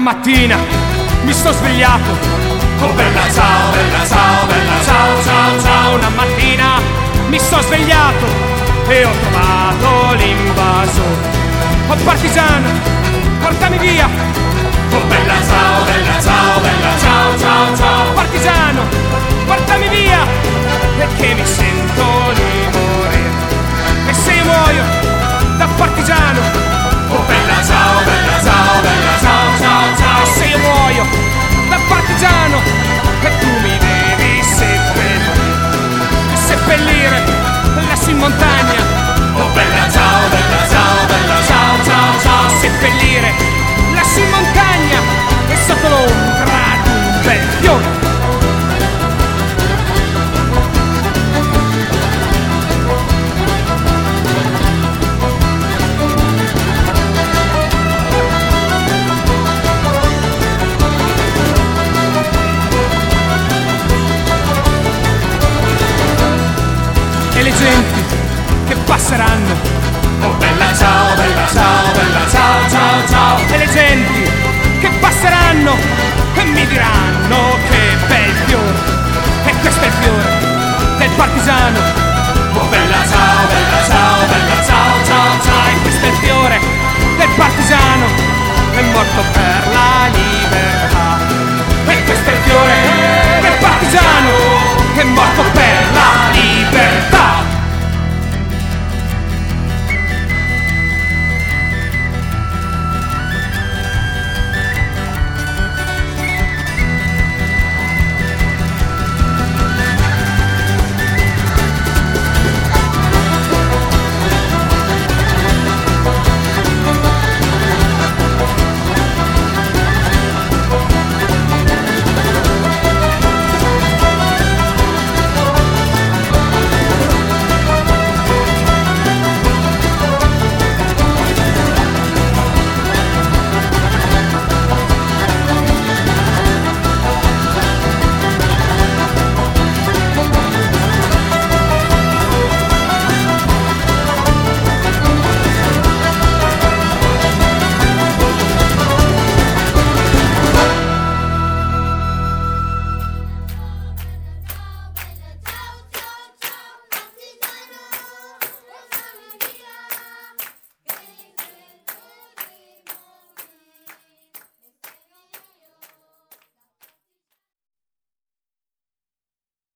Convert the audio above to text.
mattina mi sto svegliato. Oh bella ciao, bella ciao, bella ciao, ciao, ciao. Una mattina mi sto svegliato e ho trovato l'invasore. Oh partigiano, portami via. Oh bella ciao, bella ciao, bella ciao, ciao, ciao. Partigiano, portami via, perché mi sento di morire. E se io muoio da partigiano, oh bella ciao, bella ciao, bella ciao, ciao, ciao. e se io muoio da partigiano, e tu mi devi seppellire lassù in montagna. Oh bella ciao, bella ciao, bella ciao, ciao, ciao. Seppellire lassù in montagna e sotto l'ombra di un bel fiore. E le genti che passeranno, oh bella ciao, bella ciao, bella ciao, ciao, ciao. e le genti che passeranno e mi diranno che bel fiore, e questo è il fiore del partigiano. Oh bella ciao, bella ciao, bella ciao, ciao, ciao. E questo è il fiore del partigiano, è morto per la libertà. E questo è il fiore del partigiano, è morto per